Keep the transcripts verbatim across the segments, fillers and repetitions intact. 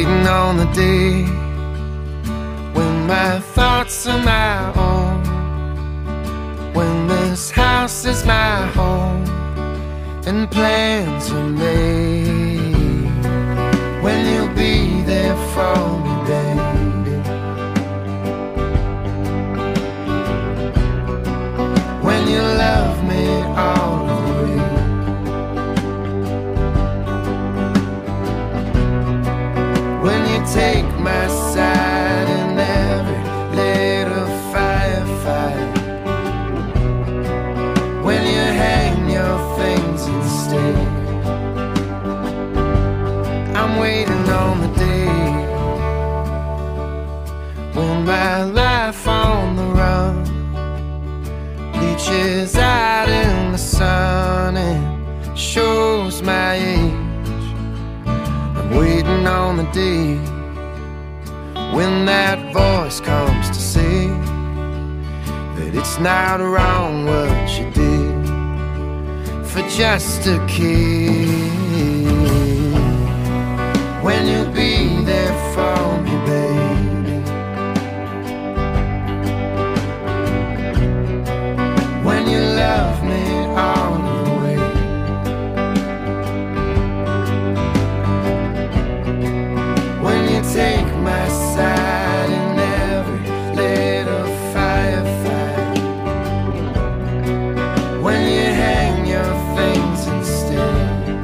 waiting on the day when my thoughts are my own, when this house is my home and plans are made, when you'll be there for me, baby, when you love me all the way, when you take my side in every little firefight, when you hang your things and stay. I'm waiting on the day when my life on the run reaches out in the sun and shows my age. I'm waiting on the day when that voice comes to say that it's not wrong what you did for just a kid. When you'll be there for me, baby, when you love me all the way, when you take my side in every little firefight, when you hang your things and stay.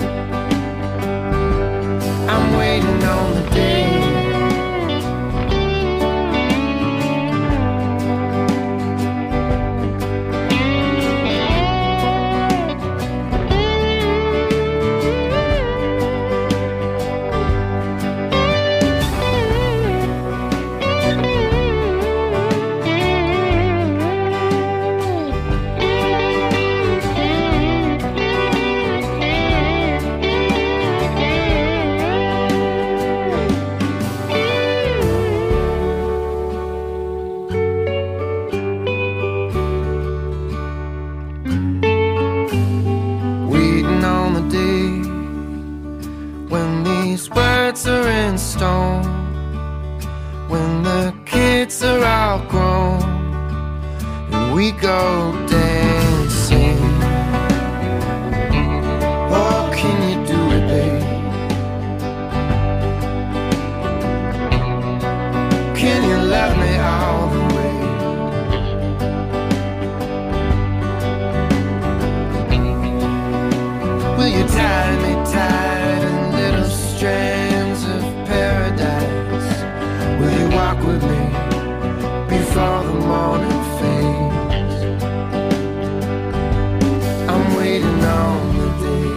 I'm waiting on the day stone, when the kids are all grown and we go dancing. Oh, can you do it, babe? Can you love me all the way? Will you tie me tight in little strands of paradise? Will you walk with me before the morning fades? I'm waiting on the day.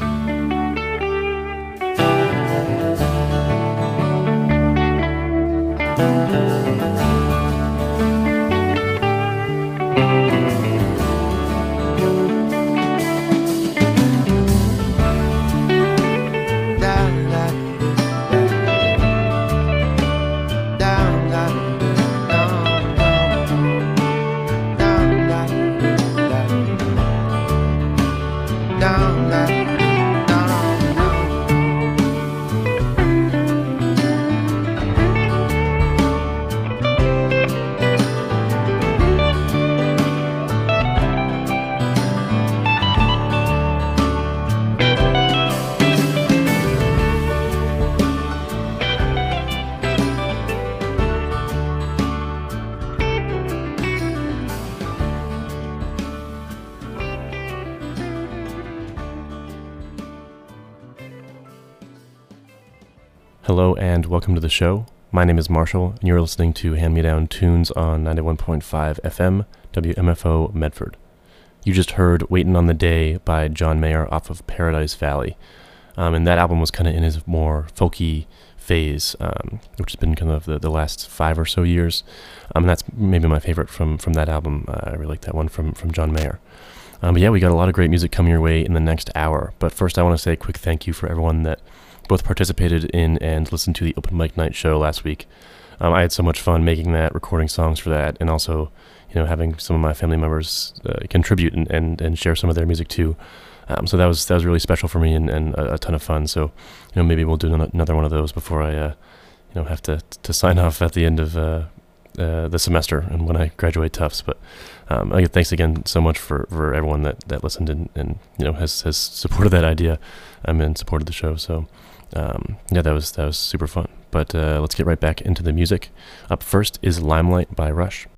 Hello and welcome to the show. My name is Marshall, and you're listening to Hand Me Down Tunes on ninety-one point five F M, W M F O Medford. You just heard Waitin' on the Day by John Mayer off of Paradise Valley. Um, and that album was kind of in his more folky phase, um, which has been kind of the, the last five or so years. Um, and that's maybe my favorite from, from that album. Uh, I really like that one from, from John Mayer. Um, but yeah, we got a lot of great music coming your way in the next hour. But first I want to say a quick thank you for everyone that both participated in and listened to the Open Mic Night show last week. Um, I had so much fun making that, recording songs for that, and also, you know, having some of my family members uh, contribute and, and, and share some of their music too. Um, so that was that was really special for me and, and a, a ton of fun. So, you know, maybe we'll do another one of those before I, uh, you know, have to to sign off at the end of uh, uh, the semester and when I graduate Tufts. But um, again, thanks again so much for, for everyone that, that listened and, and you know has, has supported that idea um, and supported the show. So um, yeah, that was that was super fun. But uh, let's get right back into the music. Up first is Limelight by Rush.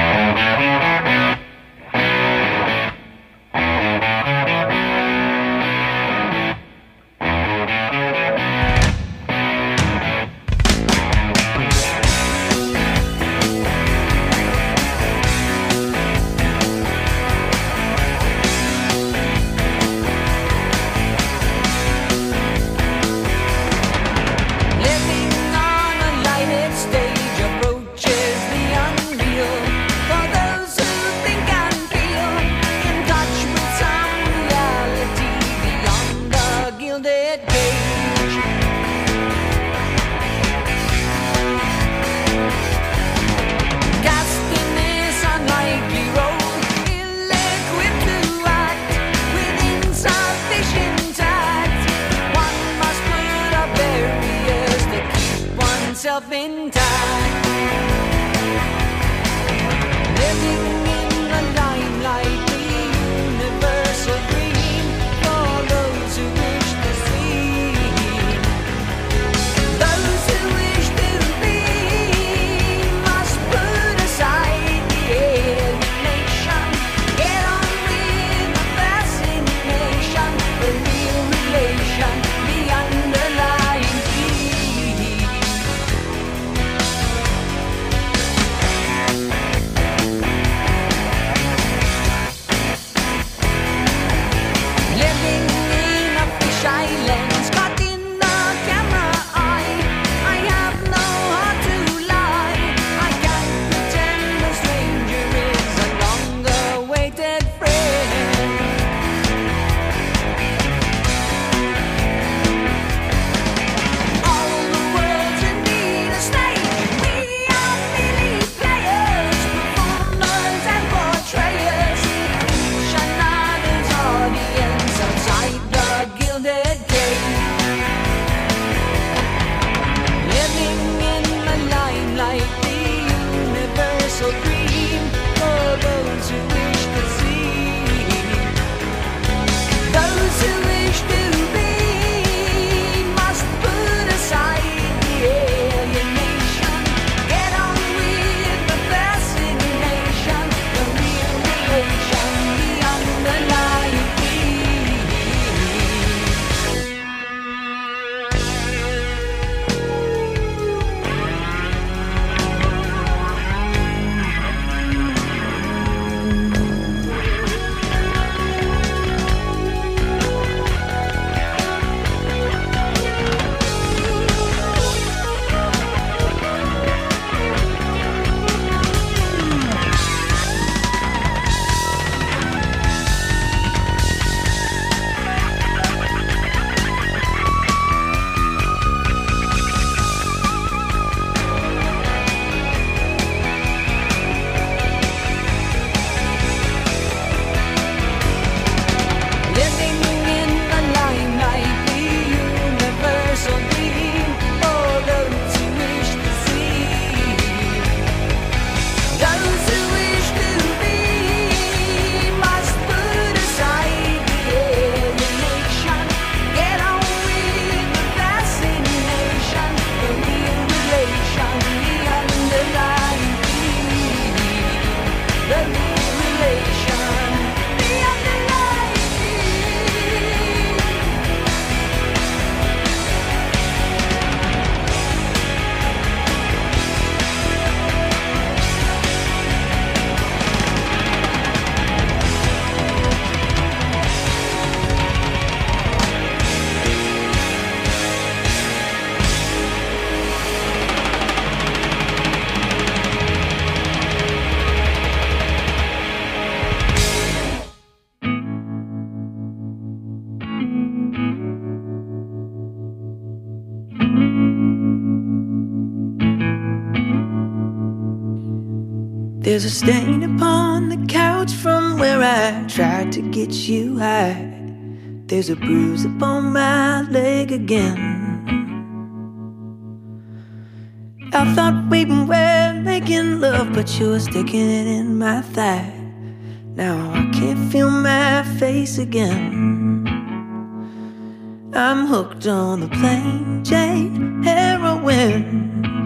There's a stain upon the couch from where I tried to get you high. there's a bruise upon my leg again. I thought we were making love, but you were sticking it in my thigh. Now I can't feel my face again. I'm hooked on the plain Jane heroin.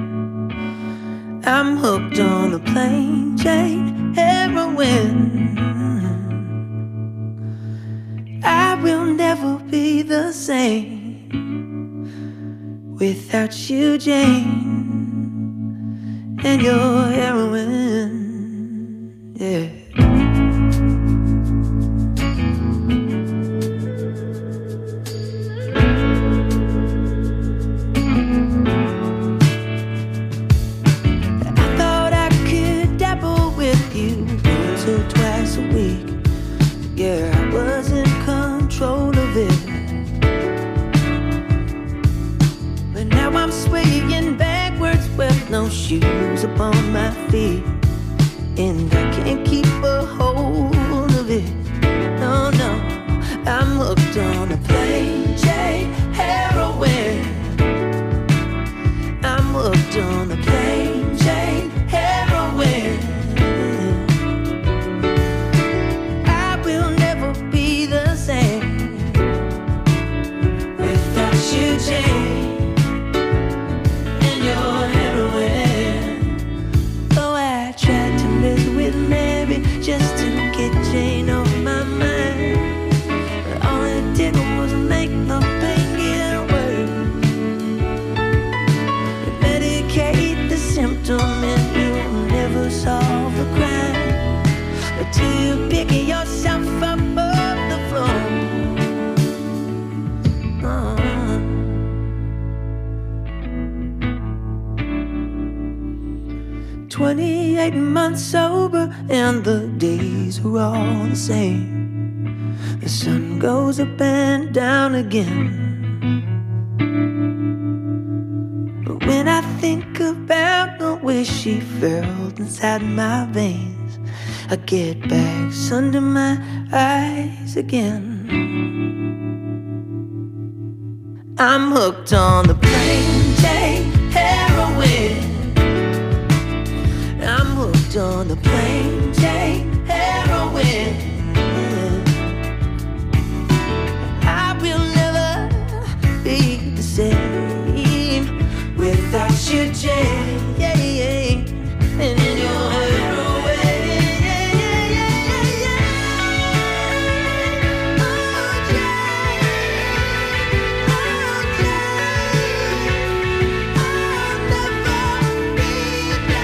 I'm hooked on the plain Jane heroin. I will never be the same without you, Jane, and your heroin. Yeah. Twice a week, yeah, I was in control of it. But now I'm swaying backwards with no shoes upon my feet, and I can't keep a hold of it. No, no, I'm hooked on a plain Jane heroin. I'm hooked on a plain Jane heroin. You, Jane, and your heroin. Oh, I tried to mess with Mary just to get Jane off my mind, but all it did was make the pain get worse. You medicate the symptom and you'll never solve the crime until you pick yourself up off the floor. Oh. Twenty-eight months sober and the days are all the same. The sun goes up and down again. But when I think about the way she felt inside my veins, I get bags under my eyes again. I'm hooked on the plain Jane heroin. I'm hooked on the plain Jane heroin. I will never be the same without you, Jane. Yeah, yeah. And in your heroin. Yeah, yeah, yeah, yeah, yeah. Oh, Jane. Oh, Jane. I'll never be the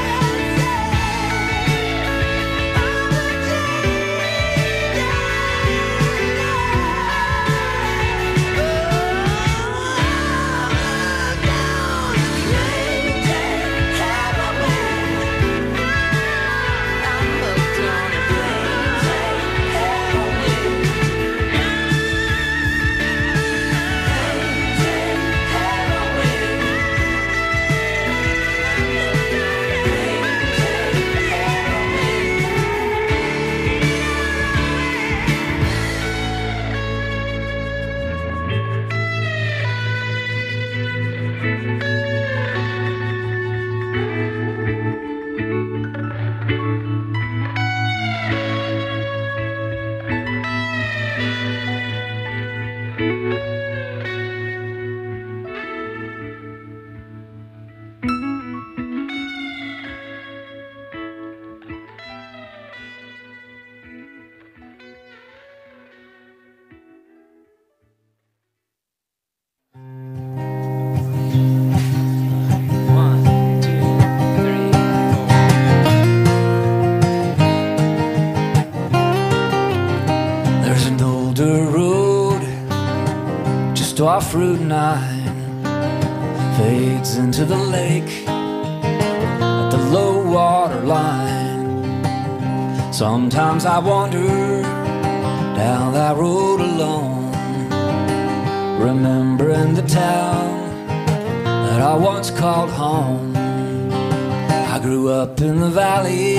off Route nine fades into the lake at the low water line. Sometimes I wander down that road alone, remembering the town that I once called home. I grew up in the valley,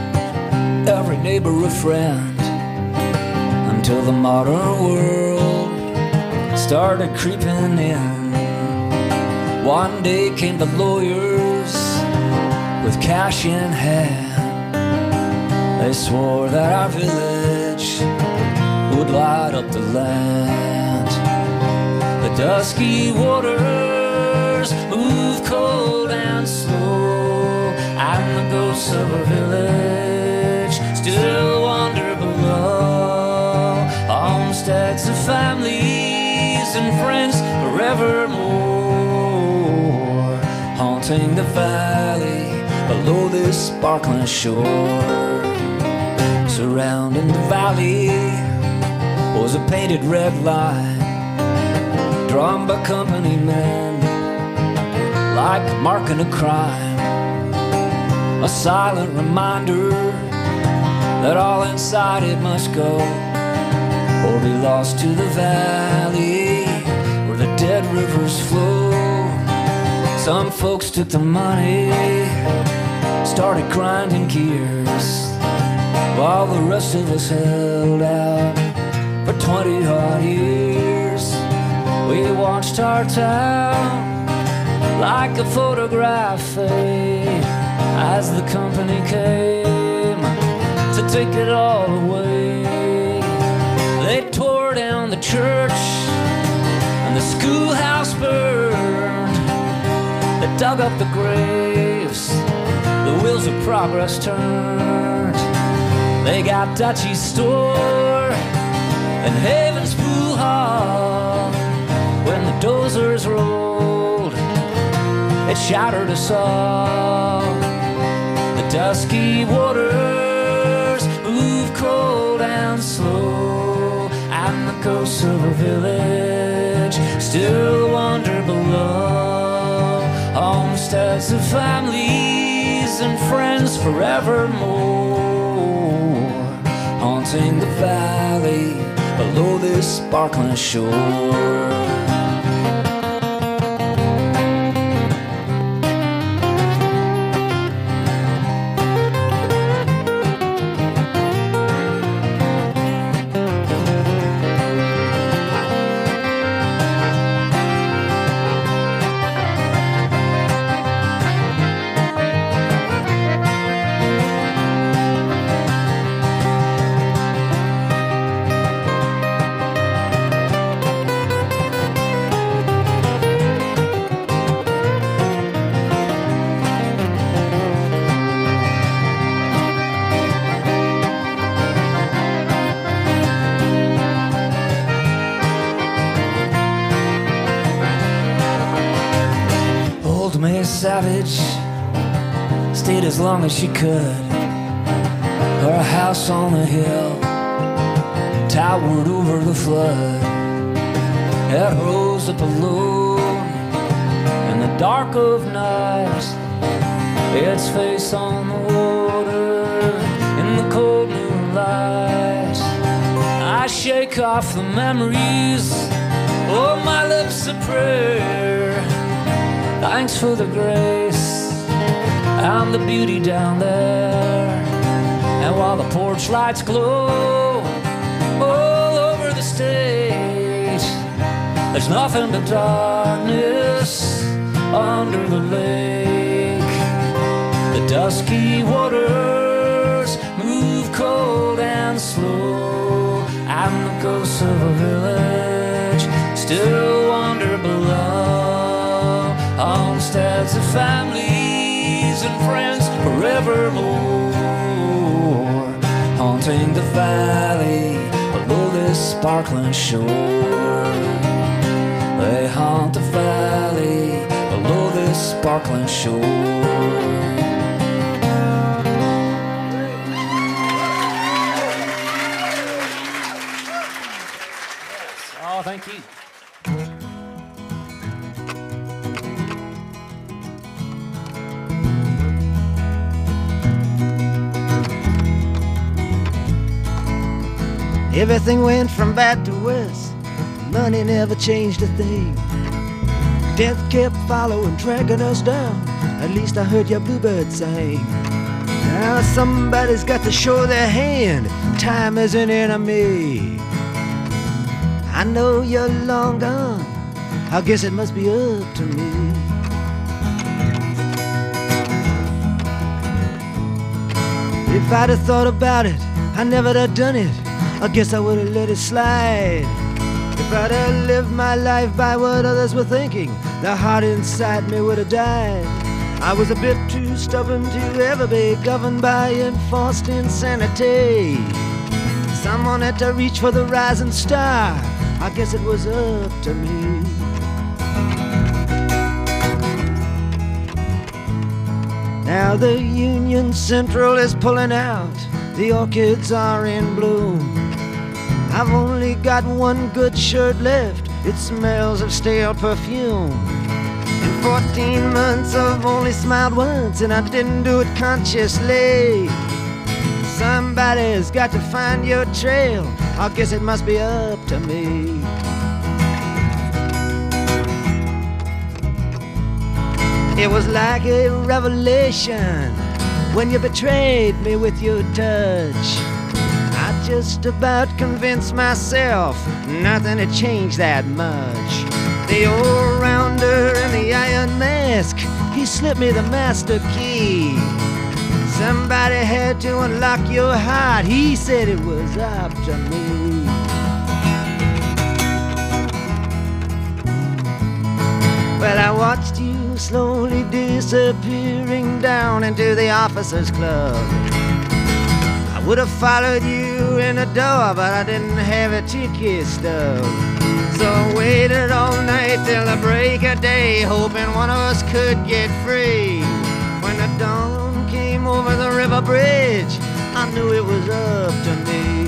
every neighbor a friend, until the modern world started creeping in. One day came the lawyers with cash in hand. They swore that our village would light up the land. The dusky waters move cold and slow, and the ghosts of our village still wander below. Homesteads of families and friends forevermore, haunting the valley below this sparkling shore. Surrounding the valley was a painted red line, drawn by company men like marking a crime. A silent reminder that all inside it must go, or be lost to the valley where the dead rivers flow. Some folks took the money, started grinding gears, while the rest of us held out for twenty hard years. We watched our town like a photograph fade as the company came to take it all away. They tore down the church and the schoolhouse burned. They dug up the graves, the wheels of progress turned. They got Dutchie's store and Haven's pool hall. When the dozers rolled, it shattered us all. The dusky waters move cold and slow, and the ghosts of a village still wander below. Homesteads of families and friends forevermore, haunting the valley below this sparkling shore. Savage stayed as long as she could. Her house on the hill towered over the flood. It rose up alone in the dark of night, its face on the water in the cold moonlight. I shake off the memories, oh my lips a prayer. Thanks for the grace and the beauty down there. And while the porch lights glow all over the stage, there's nothing but darkness under the lake. The dusky waters move cold and slow, and the ghosts of a village still wander below. Homesteads of families and friends forevermore, haunting the valley below this sparkling shore. They haunt the valley below this sparkling shore. Oh, thank you. Everything went from bad to worse. Money never changed a thing. Death kept following, dragging us down. At least I heard your bluebird sing. Now somebody's got to show their hand. Time is an enemy. I know you're long gone. I guess it must be up to me. If I'd have thought about it, I never'd have done it. I guess I would've let it slide. If I'd have lived my life by what others were thinking, the heart inside me would have died. I was a bit too stubborn to ever be governed by enforced insanity. Someone had to reach for the rising star. I guess it was up to me. Now the Union Central is pulling out. The orchids are in bloom. I've only got one good shirt left. It smells of stale perfume. In fourteen months I've only smiled once, and I didn't do it consciously. Somebody's got to find your trail. I guess it must be up to me. It was like a revelation when you betrayed me with your touch. I just about convinced myself nothing had changed that much. The old rounder in the iron mask, he slipped me the master key. Somebody had to unlock your heart. He said it was up to me. Well, I watched you slowly disappearing down into the officers' club. I would have followed you in the door, but I didn't have a ticket stub. So I waited all night till the break of day, hoping one of us could get free. When the dawn came over the river bridge, I knew it was up to me.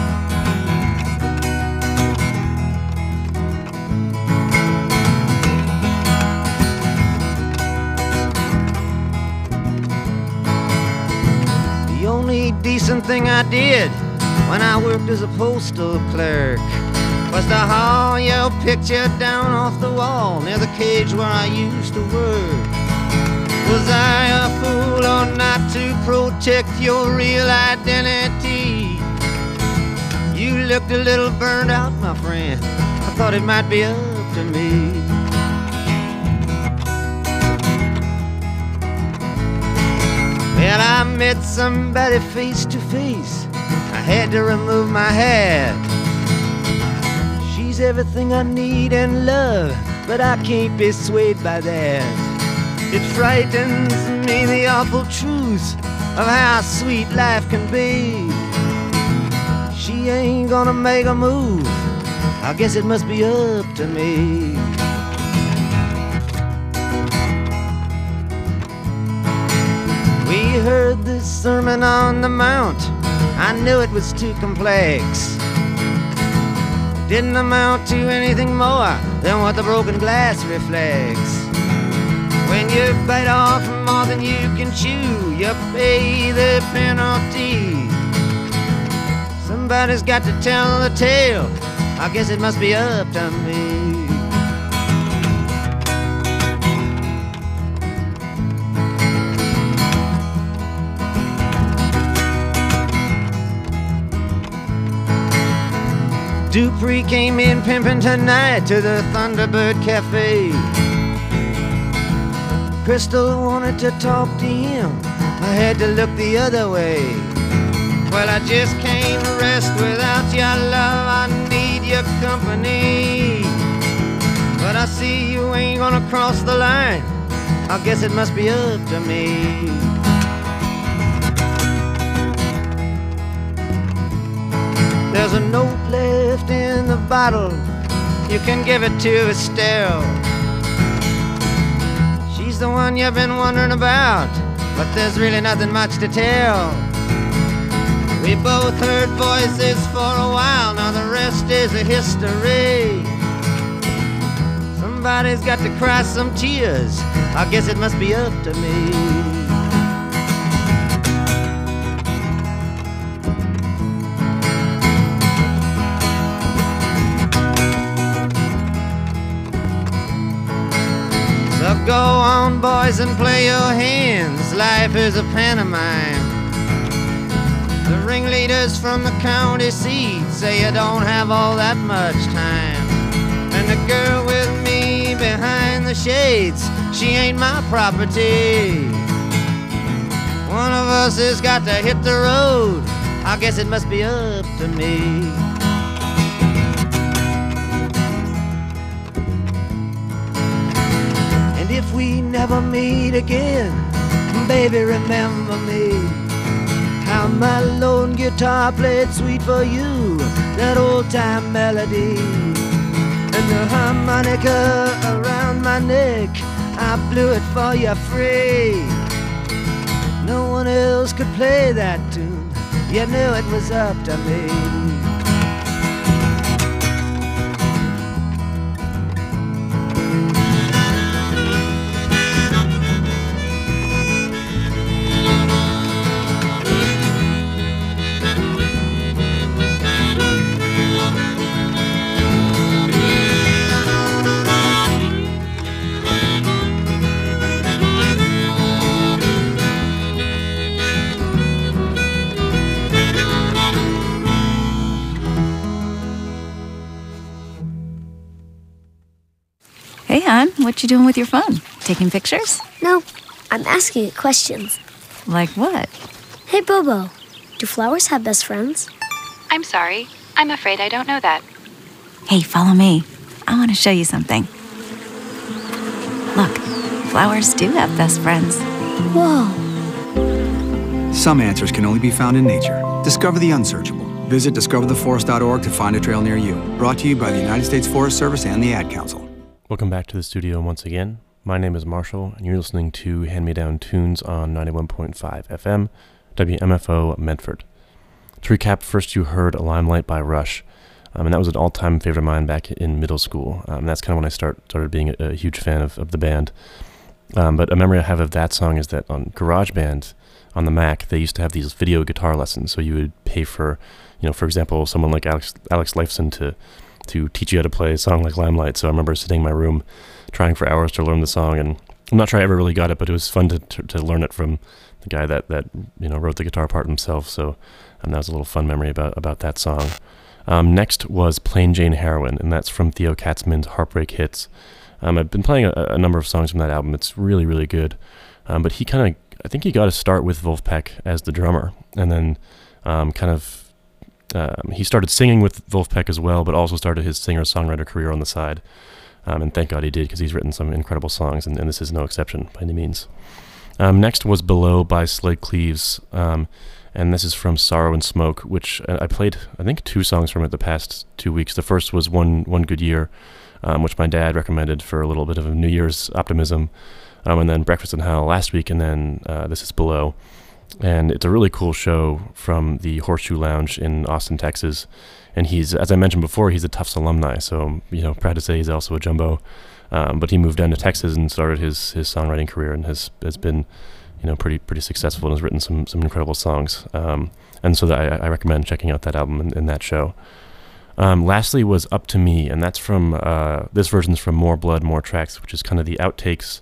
The only decent thing I did when I worked as a postal clerk was to haul your picture down off the wall near the cage where I used to work. Was I a fool or not to protect your real identity? You looked a little burned out, my friend. I thought it might be up to me. Well, I met somebody face to face. I had to remove my hat. She's everything I need and love, but I can't be swayed by that. It frightens me, the awful truth of how sweet life can be. She ain't gonna make a move. I guess it must be up to me. We heard this Sermon on the Mount. I knew it was too complex. It didn't amount to anything more than what the broken glass reflects. When you bite off more than you can chew, you pay the penalty. Somebody's got to tell the tale. I guess it must be up to me. Dupree came in pimping tonight to the Thunderbird Cafe. Crystal wanted to talk to him. I had to look the other way. Well, I just can't rest without your love. I need your company. But I see you ain't gonna cross the line. I guess it must be up to me. There's a note left in the bottle. You can give it to Estelle. She's the one you've been wondering about, but there's really nothing much to tell. We both heard voices for a while, now the rest is a history. Somebody's got to cry some tears. I guess it must be up to me. Go on, boys, and play your hands. Life is a pantomime. The ringleaders from the county seat say you don't have all that much time. And the girl with me behind the shades, she ain't my property. One of us has got to hit the road, I guess it must be up to me. And if we never meet again, baby, remember me. How my lone guitar played sweet for you, that old-time melody. And the harmonica around my neck, I blew it for you free. No one else could play that tune, you knew it was up to me. Hey, hon, what you doing with your phone? Taking pictures? No, I'm asking it questions. Like what? Hey, Bobo, do flowers have best friends? I'm sorry. I'm afraid I don't know that. Hey, follow me. I want to show you something. Look, flowers do have best friends. Whoa. Some answers can only be found in nature. Discover the unsearchable. Visit discover the forest dot org to find a trail near you. Brought to you by the United States Forest Service and the Ad Council. Welcome back to the studio once again. My name is Marshall, and you're listening to Hand-Me-Down Tunes on ninety-one point five F M, W M F O Medford. To recap, first you heard Limelight by Rush, um, and that was an all-time favorite of mine back in middle school. Um, that's kind of when I start, started being a, a huge fan of, of the band. Um, but a memory I have of that song is that on GarageBand, on the Mac, they used to have these video guitar lessons, so you would pay for, you know, for example, someone like Alex, Alex Lifeson to to teach you how to play a song like Limelight. So I remember sitting in my room trying for hours to learn the song, and I'm not sure I ever really got it, but it was fun to to, to learn it from the guy that, that you know wrote the guitar part himself. So um, that was a little fun memory about, about that song. Um, next was Plain Jane Heroine, and that's from Theo Katzman's Heartbreak Hits. Um, I've been playing a, a number of songs from that album. It's really, really good. Um, but he kind of, I think he got to start with Wolfpack as the drummer, and then um, kind of Um, he started singing with Wolfpack as well, but also started his singer-songwriter career on the side. Um, and thank God he did, because he's written some incredible songs, and, and this is no exception by any means. Um, next was Below by Slade Cleaves, um, and this is from Sorrow and Smoke, which I played, I think, two songs from it the past two weeks. The first was One One Good Year, um, which my dad recommended for a little bit of a New Year's optimism, um, and then Breakfast in Hell last week, and then uh, this is Below. And it's a really cool show from the Horseshoe Lounge in Austin, Texas. And he's, as I mentioned before, he's a Tufts alumni, so I'm, you know, proud to say he's also a jumbo. Um, but he moved down to Texas and started his, his songwriting career, and has has been, you know, pretty pretty successful, and has written some some incredible songs. Um, and so that I, I recommend checking out that album and, and that show. Um, lastly was Up to Me, and that's from uh, this version's from More Blood, More Tracks, which is kind of the outtakes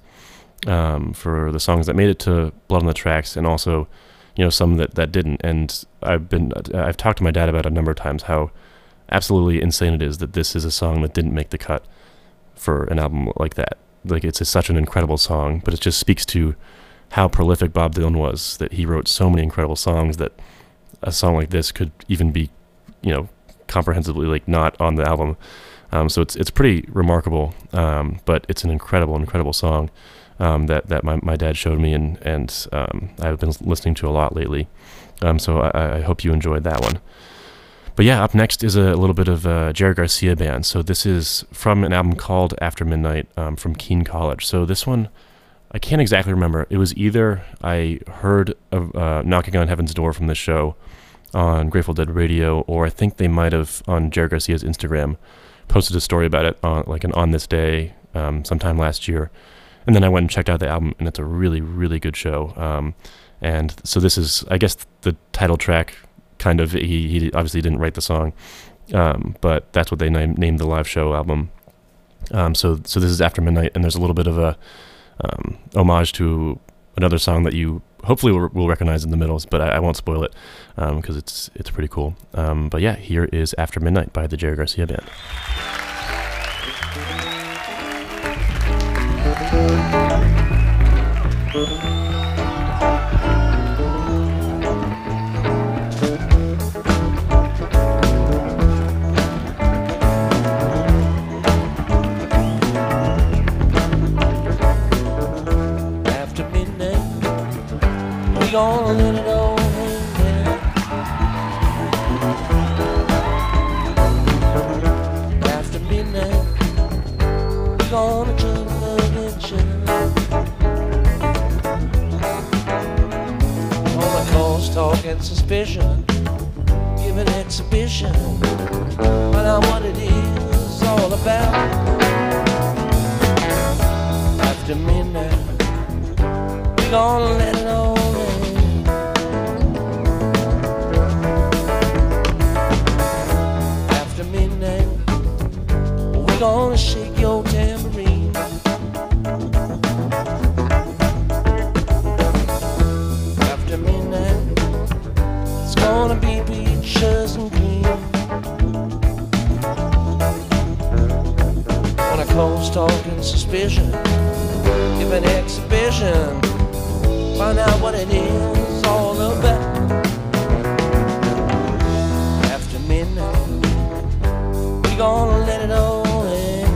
um, for the songs that made it to Blood on the Tracks, and also, you know, some that, that didn't. And I've been I've talked to my dad about it a number of times how absolutely insane it is that this is a song that didn't make the cut for an album like that. Like, it's a, such an incredible song, but it just speaks to how prolific Bob Dylan was, that he wrote so many incredible songs that a song like this could even be, you know, comprehensively like not on the album. Um, so it's it's pretty remarkable, um, but it's an incredible, incredible song um, that that my, my dad showed me, and and um, I've been listening to a lot lately. Um, so I, I hope you enjoyed that one. But yeah, up next is a little bit of uh, Jerry Garcia band. So this is from an album called After Midnight um, from Keene College. So this one, I can't exactly remember. It was either I heard of uh, Knocking on Heaven's Door from this show on Grateful Dead Radio, or I think they might have, on Jerry Garcia's Instagram, posted a story about it on like an On This Day um, sometime last year. And then I went and checked out the album, and it's a really, really good show. Um, and so this is, I guess, the title track. Kind of, he, he obviously didn't write the song, um, but that's what they name, named the live show album. Um, so so this is After Midnight, and there's a little bit of a um, homage to another song that you hopefully we'll, we'll recognize in the middles, but I, I won't spoil it because um, it's it's pretty cool. Um, but yeah, here is After Midnight by the Jerry Garcia Band. After midnight, we gonna let it all hang down. After midnight, we gonna juggle again. All the calls, talk, and suspicion, give an exhibition, find out what it is all about. After midnight, we gonna let it all in. After midnight, we gonna shake your tambourine. After midnight, it's gonna be peaches and cream. When I close talking suspicion, give an exhibition, find out what it is all about. After midnight, we gonna let it all in.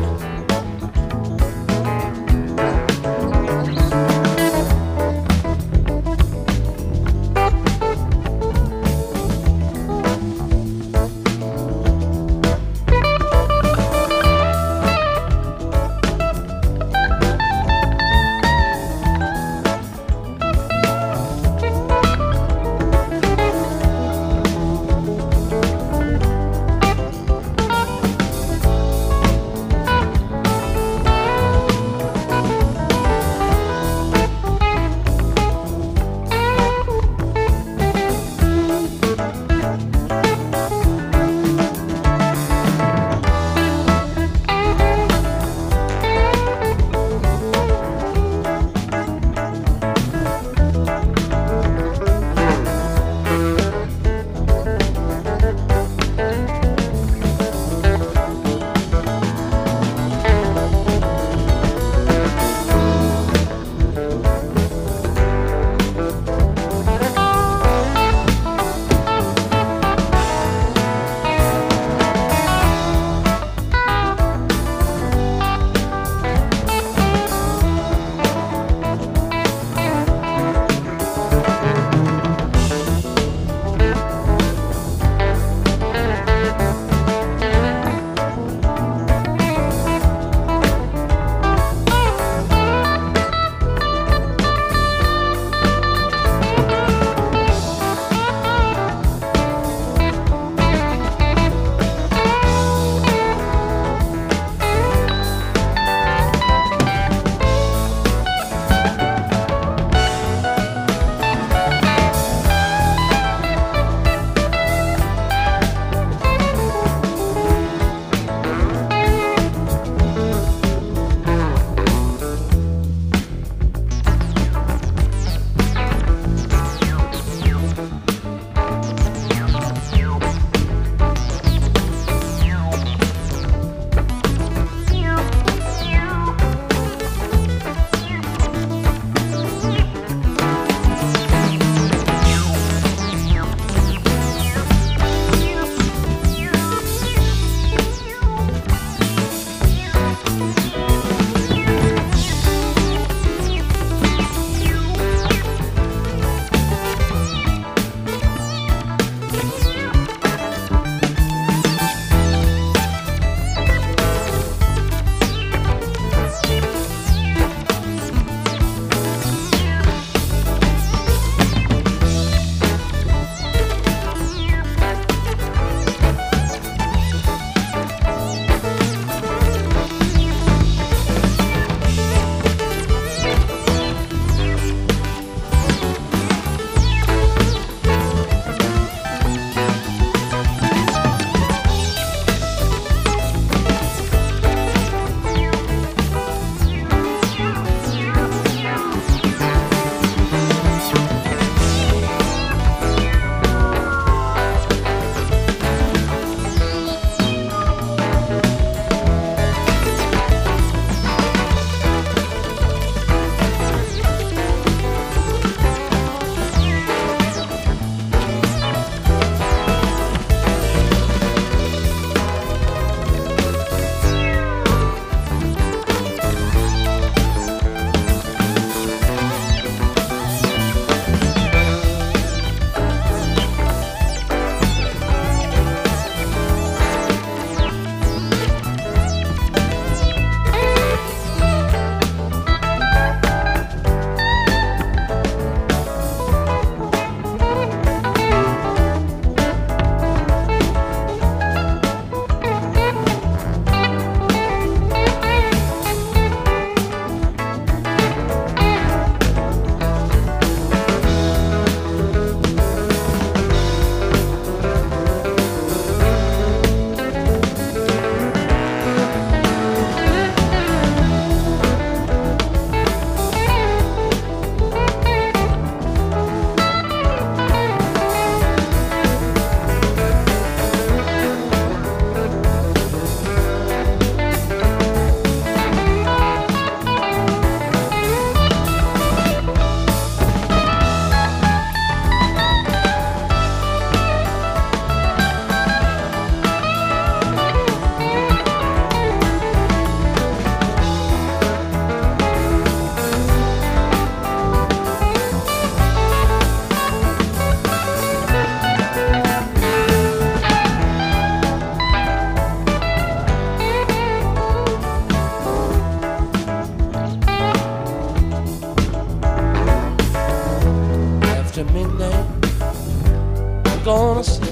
midnight, we're gonna see.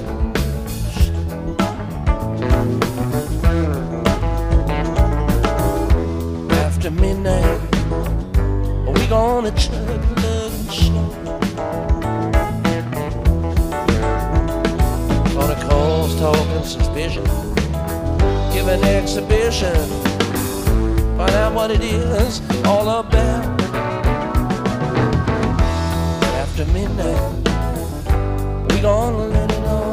After midnight, we gonna chug, lug, and slow. Gonna cause talk and suspicion, give an exhibition, find out what it is all about. After midnight, we gonna let it all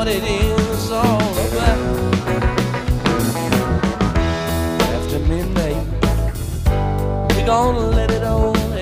what it is all about. After midnight, we gonna let it all out.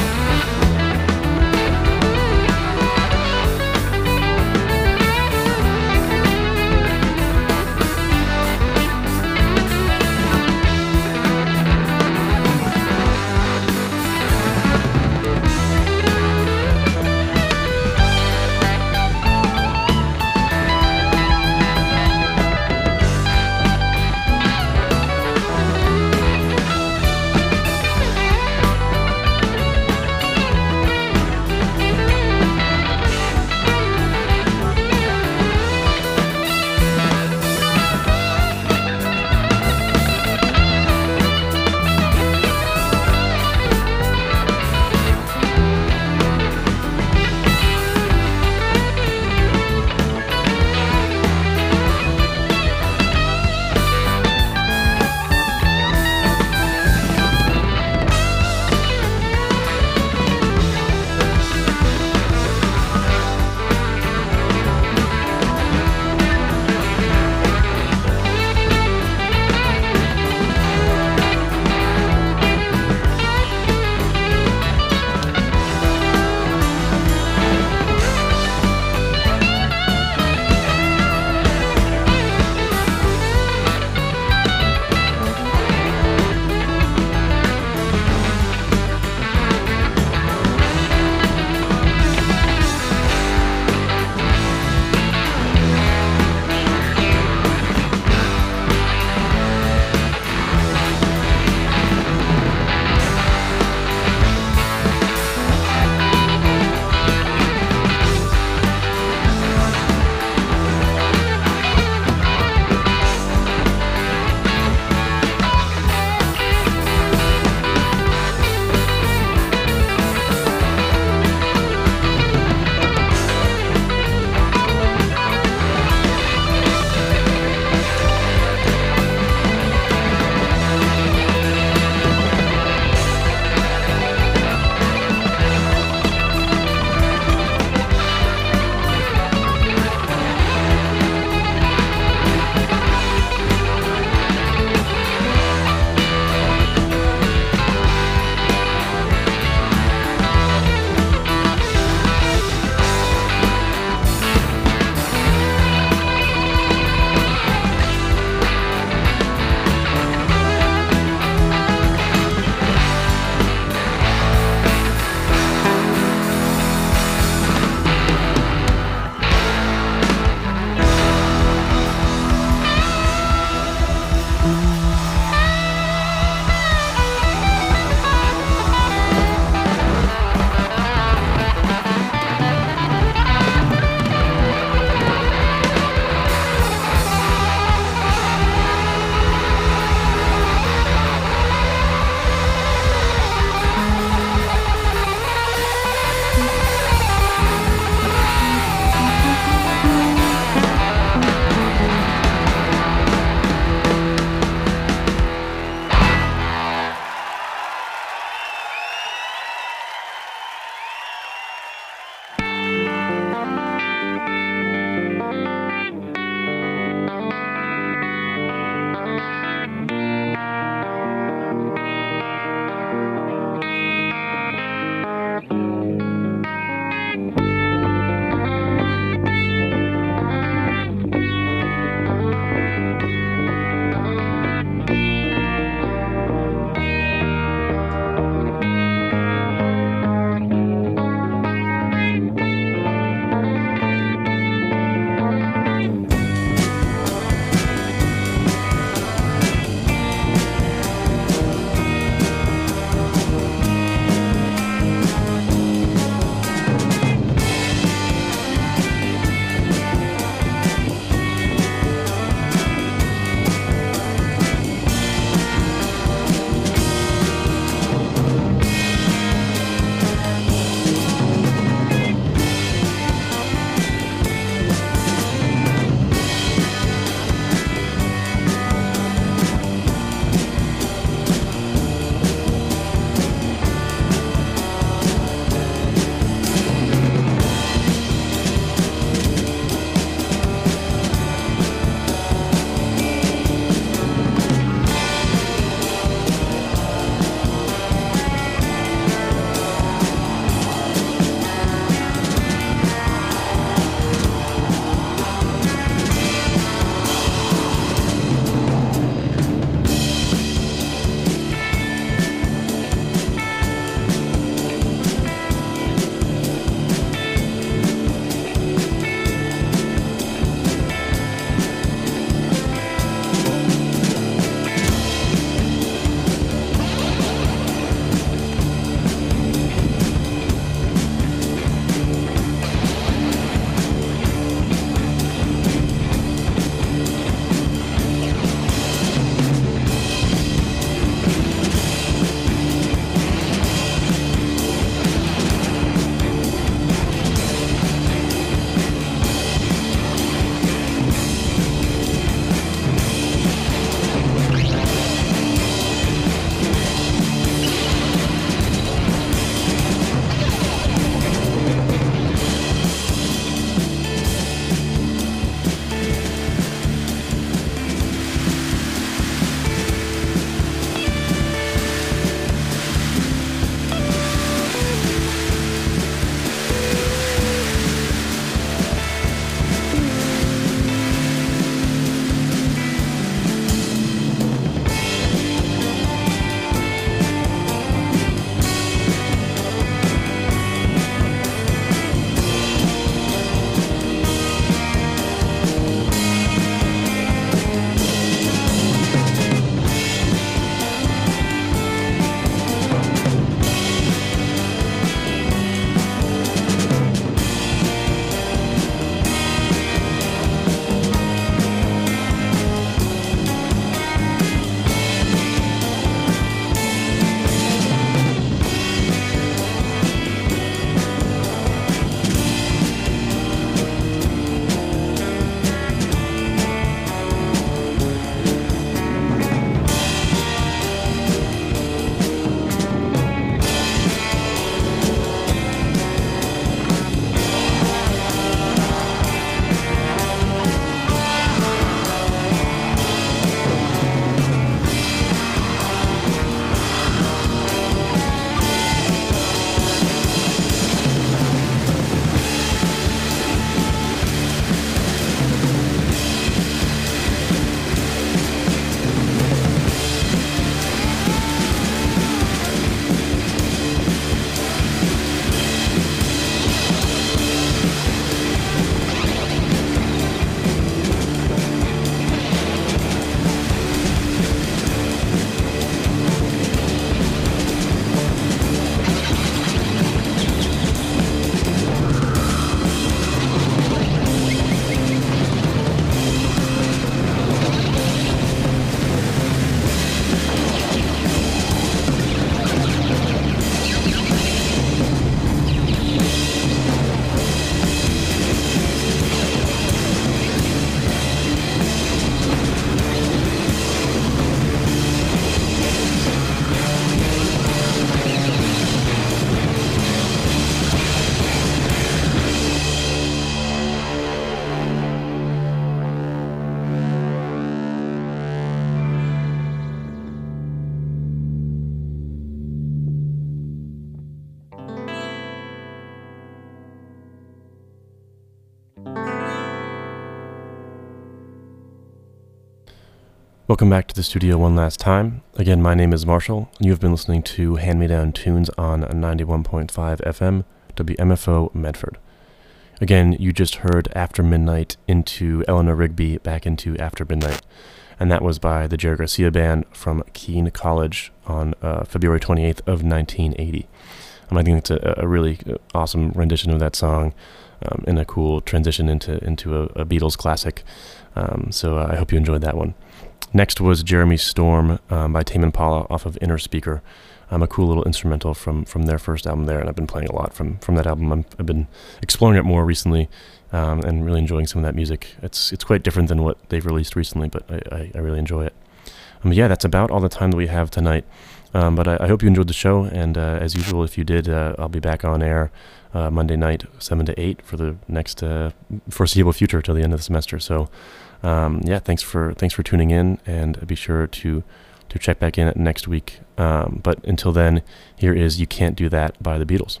Welcome back to the studio one last time. Again, my name is Marshall, and you have been listening to Hand Me Down Tunes on ninety-one point five F M, W M F O Medford. Again, you just heard After Midnight into Eleanor Rigby back into After Midnight, and that was by the Jerry Garcia Band from Keene College on uh, February twenty-eighth of nineteen eighty. Um, I think it's a, a really awesome rendition of that song, um, and a cool transition into, into a, a Beatles classic. Um, so uh, I hope you enjoyed that one. Next was Jeremy Storm um, by Tame Impala off of Inner Speaker. Um, a cool little instrumental from, from their first album there, and I've been playing a lot from, from that album. I'm, I've been exploring it more recently um, and really enjoying some of that music. It's it's quite different than what they've released recently, but I, I, I really enjoy it. Um, yeah, that's about all the time that we have tonight. Um, but I, I hope you enjoyed the show, and uh, as usual, if you did, uh, I'll be back on air uh, Monday night, seven to eight, for the next uh, foreseeable future till the end of the semester. So, um, yeah, thanks for thanks for tuning in, and be sure to to check back in next week. Um, but until then, here is You Can't Do That by the Beatles.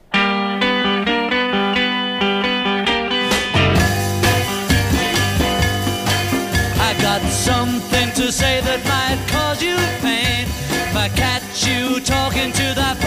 I got something to say that might cause you pain. If I catch you talking to that